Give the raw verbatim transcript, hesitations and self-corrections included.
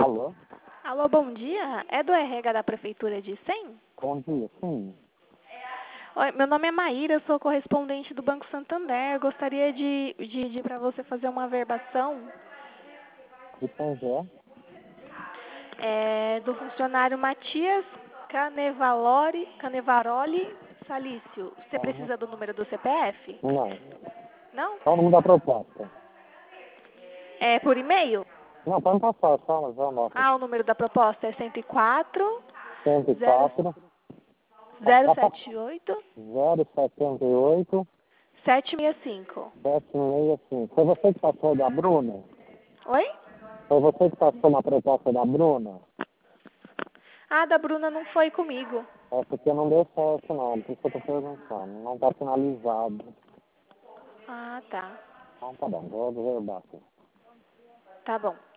Alô? Alô, bom dia. É do R H da Prefeitura de Icém? Bom dia, sim. Oi, meu nome é Maíra, eu sou correspondente do Banco Santander. Eu gostaria de pedir para você fazer uma averbação De quem é? é, do funcionário Matias Canevalori, Canevaroli Salício. Você Aham. precisa do número do C P F? Não. Não? Qual o número da proposta? É por e-mail? Não, pode passar, só, já anota. Ah, o número da proposta é cento e quatro, cento e zero, quatro, zero sete oito, zero setenta e oito, sete seis cinco. sete seis cinco. Foi você que passou da Bruna? Oi? Foi você que passou na proposta da Bruna? Ah, da Bruna não foi comigo. Essa aqui não deu certo, não. Por isso que eu tô perguntando. Não está finalizado. Ah, tá. Então tá bom, vou reservar aqui. Tá bom.